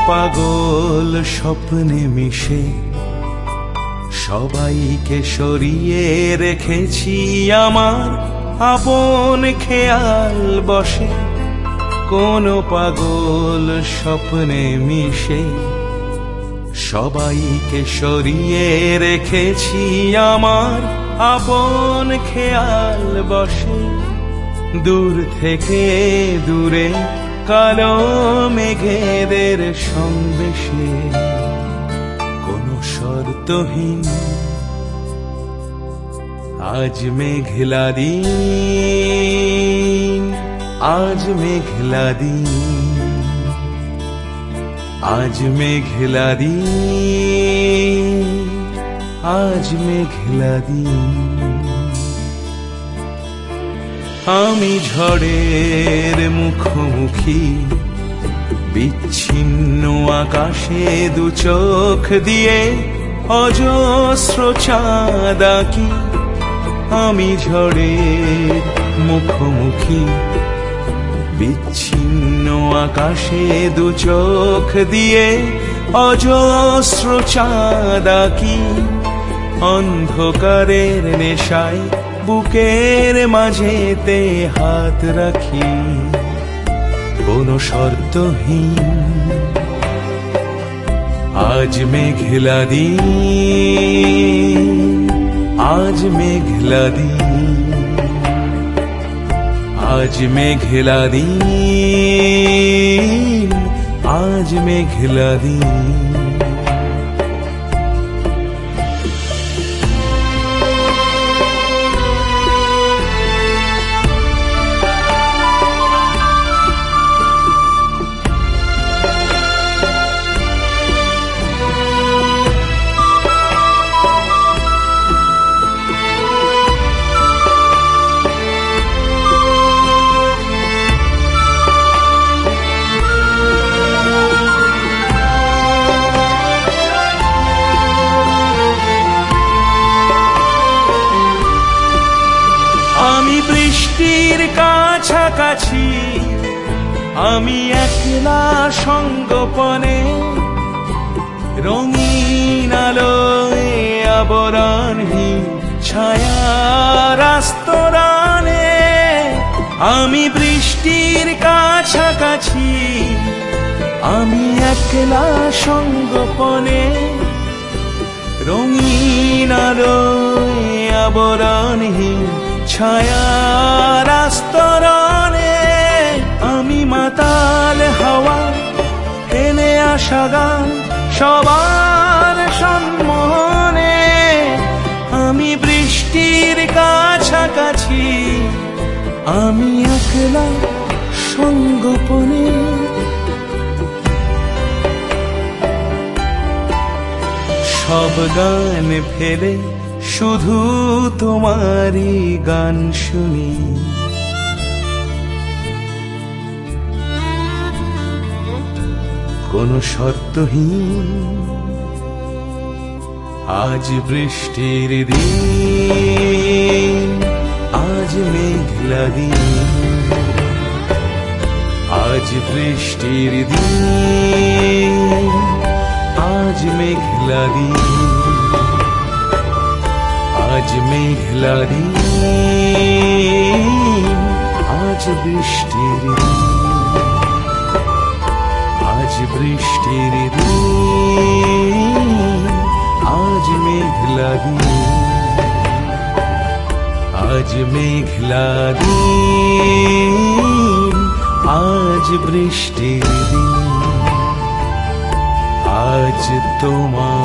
পাগল স্বপ্নে মিশে সবাইকে সরিয়ে রেখেছি আমার আপন খেয়াল বসে। কোন পাগল স্বপ্নে মিশে সবাইকে সরিয়ে রেখেছি আমার আপন খেয়াল বসে। দূর থেকে দূরে কালো মেঘেদের সংবেশে কোনো শর্তহীন আজ মেঘলা দিন, আজ মেঘলা দিন, আজ মেঘলা দিন, আজ মেঘলা দিন। আমি ঝড়ের মুখোমুখি বিচ্ছিন্ন আকাশে দু চোখ দিয়ে অজস্র চাঁদ আঁকি। আমি ঝড়ের মুখোমুখি বিচ্ছিন্ন আকাশে দু চোখ দিয়ে অজস্র চাঁদ আঁকি। অন্ধকারের নেশায় বুকের মাঝেতে হাত রাখি কোনো শর্তহীন আজ মেঘলা দিন, আজ মেঘলা দিন, আজ মেঘলা দিন, আজ মেঘলা দিন। আমি বৃষ্টির কাছাকাছি, আমি একলা সঙ্গোপনে রঙিন আলোয় আবরণহীন ছায়ার আস্তরণে। আমি বৃষ্টির কাছাকাছি, আমি একলা সঙ্গোপনে রঙিন আলোয় আবরণহীন ছায়ার আস্তরণে। আমি মাতাল হাওয়া ফেলে আসা গান সবার সম্মোহনে। আমি বৃষ্টির কাছাকাছি, আমি একলা সঙ্গোপনে। সব গান ফেলে শুধু তোমারই গান শুনি। কোনো শর্তহীন আজ বৃষ্টির দিন, আজ মেঘলা দিন, আজ বৃষ্টির দিন, আজ মেঘলা দিন, আজ মেঘলা দিন, আজ বৃষ্টির দিন, আজ বৃষ্টির দিন, আজ মেঘলা দিন, আজ মেঘলা দিন, আজ বৃষ্টির দিন, আজ তোমার